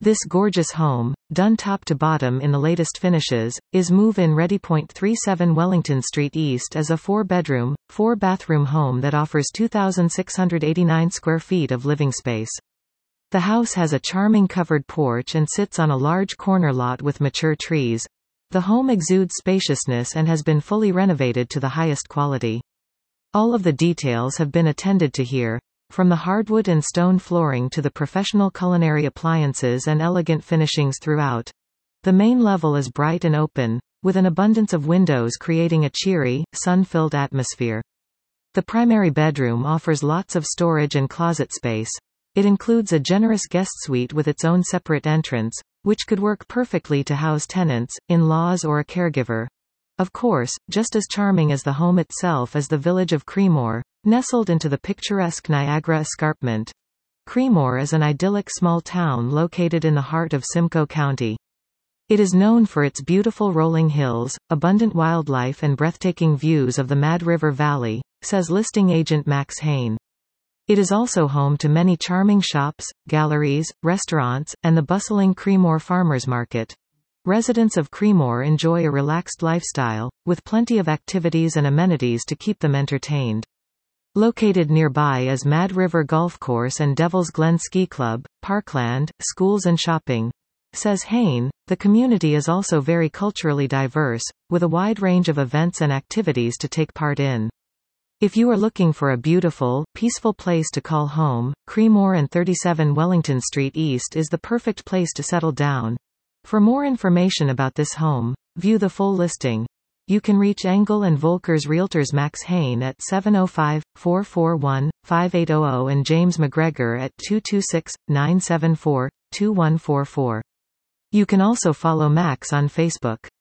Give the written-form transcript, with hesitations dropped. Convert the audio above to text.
This gorgeous home, done top to bottom in the latest finishes, is move-in ready. 37 Wellington Street East is a 4-bedroom, 4-bathroom home that offers 2,689 square feet of living space. The house has a charming covered porch and sits on a large corner lot with mature trees. The home exudes spaciousness and has been fully renovated to the highest quality. All of the details have been attended to here, from the hardwood and stone flooring to the professional culinary appliances and elegant finishings throughout. The main level is bright and open, with an abundance of windows creating a cheery, sun-filled atmosphere. The primary bedroom offers lots of storage and closet space. It includes a generous guest suite with its own separate entrance, which could work perfectly to house tenants, in-laws or a caregiver. Of course, just as charming as the home itself is the village of Creemore, nestled into the picturesque Niagara Escarpment. Creemore is an idyllic small town located in the heart of Simcoe County. It is known for its beautiful rolling hills, abundant wildlife and breathtaking views of the Mad River Valley, says listing agent Max Hain. It is also home to many charming shops, galleries, restaurants, and the bustling Creemore Farmers Market. Residents of Creemore enjoy a relaxed lifestyle, with plenty of activities and amenities to keep them entertained. Located nearby is Mad River Golf Course and Devil's Glen Ski Club, parkland, schools and shopping. Says Hain, the community is also very culturally diverse, with a wide range of events and activities to take part in. If you are looking for a beautiful, peaceful place to call home, Creemore and 37 Wellington Street East is the perfect place to settle down. For more information about this home, view the full listing. You can reach Engel & Volkers Realtors Max Hain at 705-441-5800 and James McGregor at 226-974-2144. You can also follow Max on Facebook.